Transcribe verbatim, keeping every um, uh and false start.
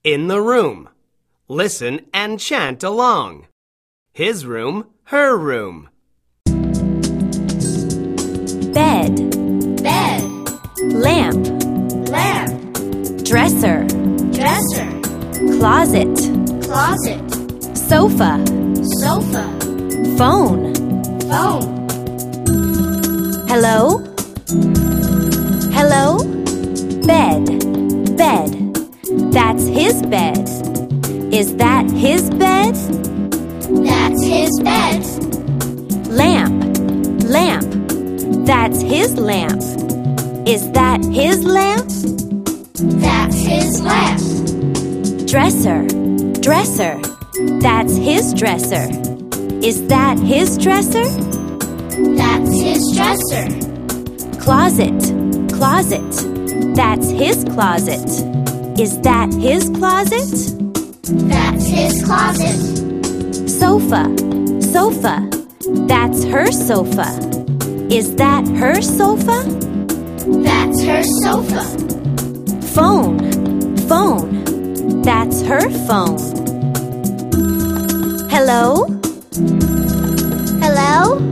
In the room. Listen and chant along. His room, her room. Bed, Bed, lamp, lamp, dresser, dresser, closet, closet, sofa, sofa, phone. phone. Hello? Hello? Bed, bed. That's his bed. Is that his bed? That's his bed. Lamp, lamp. That's his lamp. Is that his lamp? That's his lamp. Dresser, dresser. That's his dresser. Is that his dresser? That's his dresser. Closet, closet. That's his closet. Is that his closet? That's his closet. Sofa, sofa. That's her sofa. Is that her sofa? That's her sofa. Phone, phone. That's her phone. Hello? Hello?